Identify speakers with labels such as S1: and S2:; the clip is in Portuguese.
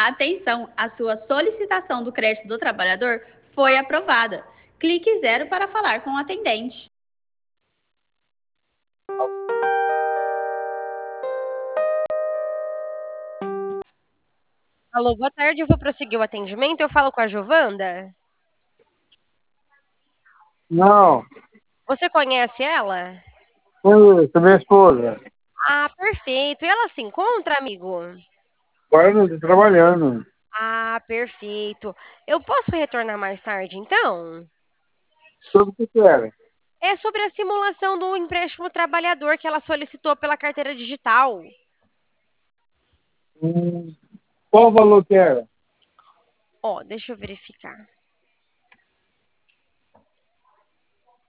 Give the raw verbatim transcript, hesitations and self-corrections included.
S1: Atenção, a sua solicitação do crédito do trabalhador foi aprovada. Clique zero para falar com o atendente.
S2: Alô, boa tarde, eu vou prosseguir o atendimento. Eu falo com a Giovanda?
S3: Não,
S2: Você conhece ela?
S3: conheço, minha esposa.
S2: Ah, perfeito. E ela se encontra, amigo?
S3: Agora não estou trabalhando.
S2: Ah, perfeito. Eu posso retornar mais tarde, então?
S3: Tudo que quer.
S2: É sobre a simulação do empréstimo trabalhador que ela solicitou pela carteira digital.
S3: Hum, qual o valor que era?
S2: Ó, deixa eu verificar.